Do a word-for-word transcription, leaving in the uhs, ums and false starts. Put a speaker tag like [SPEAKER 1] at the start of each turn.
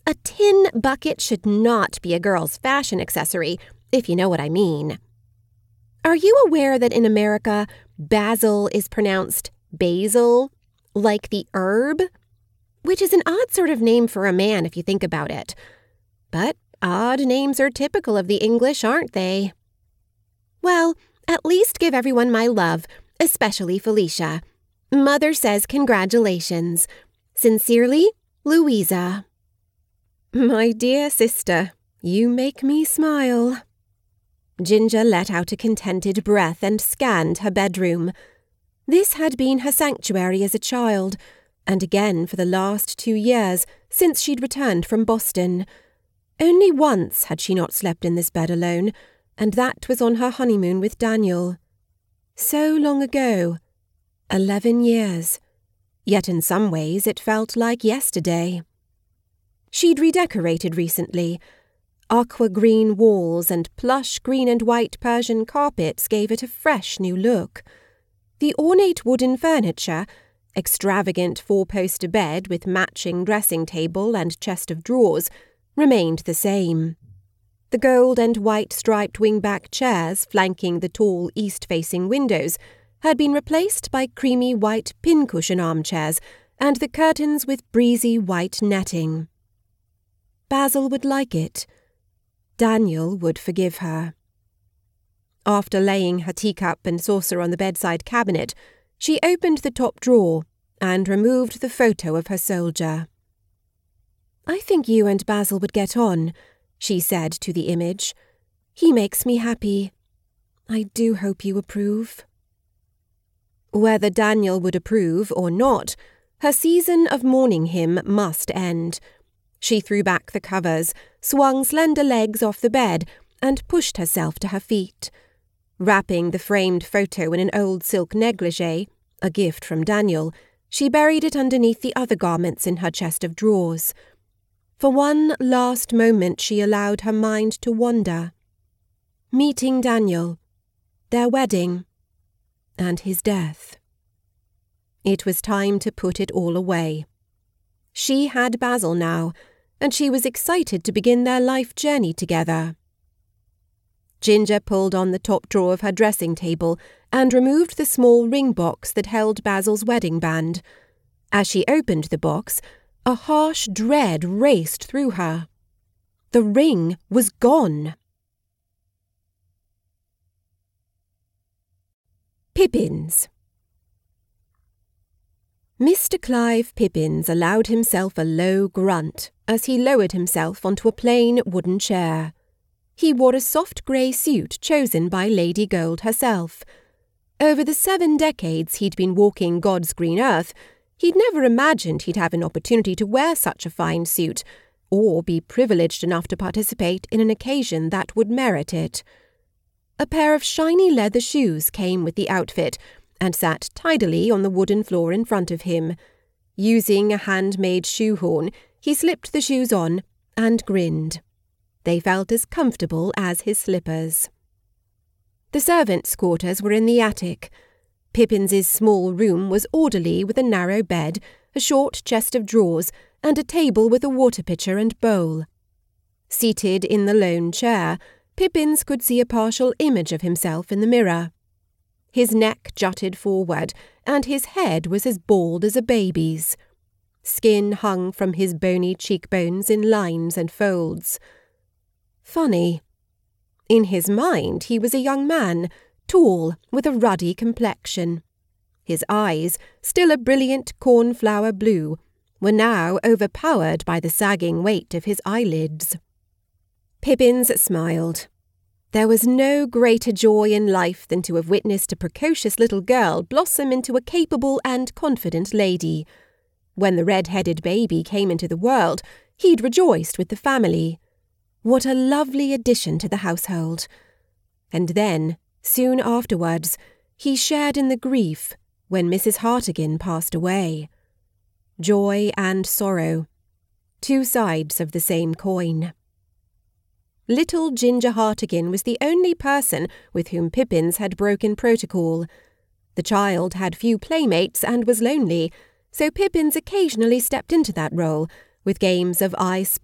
[SPEAKER 1] A tin bucket should not be a girl's fashion accessory, if you know what I mean. Are you aware that in America, basil is pronounced basil, like the herb? Which is an odd sort of name for a man if you think about it. But odd names are typical of the English, aren't they? Well, at least give everyone my love, especially Felicia. Mother says congratulations. Sincerely, Louisa. My dear sister, you make me smile. Ginger let out a contented breath and scanned her bedroom. This had been her sanctuary as a child, and again for the last two years since she'd returned from Boston. Only once had she not slept in this bed alone, and that was on her honeymoon with Daniel. So long ago. Eleven years. Yet in some ways it felt like yesterday. She'd redecorated recently. Aqua green walls and plush green and white Persian carpets gave it a fresh new look. The ornate wooden furniture, extravagant four-poster bed with matching dressing table and chest of drawers, remained the same. The gold and white striped wing-back chairs flanking the tall east-facing windows had been replaced by creamy white pincushion armchairs and the curtains with breezy white netting. Basil would like it. Daniel would forgive her. After laying her teacup and saucer on the bedside cabinet, she opened the top drawer and removed the photo of her soldier. I think you and Basil would get on, she said to the image. He makes me happy. I do hope you approve. Whether Daniel would approve or not, her season of mourning him must end. She threw back the covers, swung slender legs off the bed, and pushed herself to her feet. Wrapping the framed photo in an old silk negligee, a gift from Daniel, she buried it underneath the other garments in her chest of drawers. For one last moment she allowed her mind to wander. Meeting Daniel, their wedding, and his death. It was time to put it all away. She had Basil now, and she was excited to begin their life journey together. Ginger pulled on the top drawer of her dressing table and removed the small ring box that held Basil's wedding band. As she opened the box, a harsh dread raced through her. The ring was gone. Pippins. Mister Clive Pippins allowed himself a low grunt as he lowered himself onto a plain wooden chair. He wore a soft grey suit chosen by Lady Gold herself. Over the seven decades he'd been walking God's green earth, he'd never imagined he'd have an opportunity to wear such a fine suit, or be privileged enough to participate in an occasion that would merit it. A pair of shiny leather shoes came with the outfit, and sat tidily on the wooden floor in front of him. Using a handmade shoehorn, he slipped the shoes on and grinned. They felt as comfortable as his slippers. The servants' quarters were in the attic. Pippins's small room was orderly with a narrow bed, a short chest of drawers, and a table with a water pitcher and bowl. Seated in the lone chair, Pippins could see a partial image of himself in the mirror. His neck jutted forward, and his head was as bald as a baby's. Skin hung from his bony cheekbones in lines and folds. Funny. In his mind he was a young man, tall, with a ruddy complexion. His eyes, still a brilliant cornflower blue, were now overpowered by the sagging weight of his eyelids. Pippins smiled. There was no greater joy in life than to have witnessed a precocious little girl blossom into a capable and confident lady. When the red-headed baby came into the world, he'd rejoiced with the family. What a lovely addition to the household. And then, soon afterwards, he shared in the grief when Missus Hartigan passed away. Joy and sorrow, two sides of the same coin. Little Ginger Hartigan was the only person with whom Pippins had broken protocol. The child had few playmates and was lonely, so Pippins occasionally stepped into that role, with games of I Spy